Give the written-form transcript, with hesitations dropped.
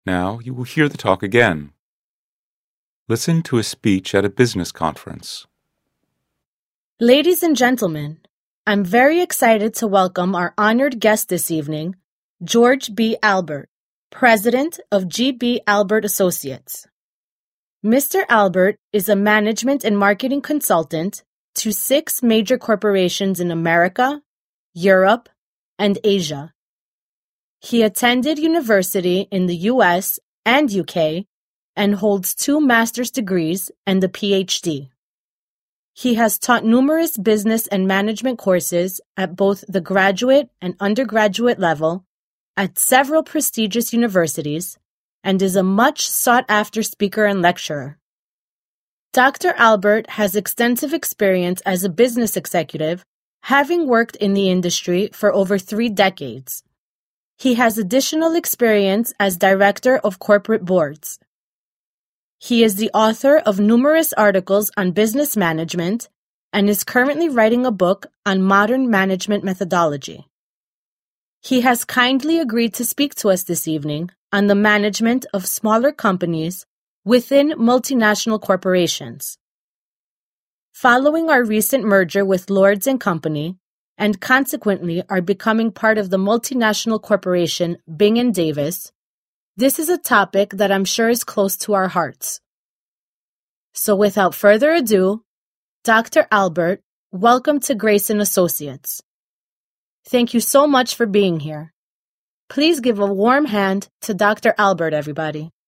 Now you will hear the talk again. Listen to a speech at a business conference. Ladies and gentlemen, I'm very excited to welcome our honored guest this evening, George B. Albert, President of G.B. Albert Associates. Mr. Albert is a management and marketing consultant to 6 major corporations in America, Europe, and Asia. He attended university in the US and UK and holds 2 master's degrees and a PhD. He has taught numerous business and management courses at both the graduate and undergraduate level at several prestigious universities and is a much sought-after speaker and lecturer. Dr. Albert has extensive experience as a business executive, having worked in the industry for over 3 decades. He has additional experience as director of corporate boards. He is the author of numerous articles on business management and is currently writing a book on modern management methodology. He has kindly agreed to speak to us this evening on the management of smaller companies within multinational corporations. Following our recent merger with Lords & Company, and consequently are becoming part of the multinational corporation Bing & Davis, this is a topic that I'm sure is close to our hearts. So without further ado, Dr. Albert, welcome to Grace & Associates. Thank you so much for being here. Please give a warm hand to Dr. Albert, everybody.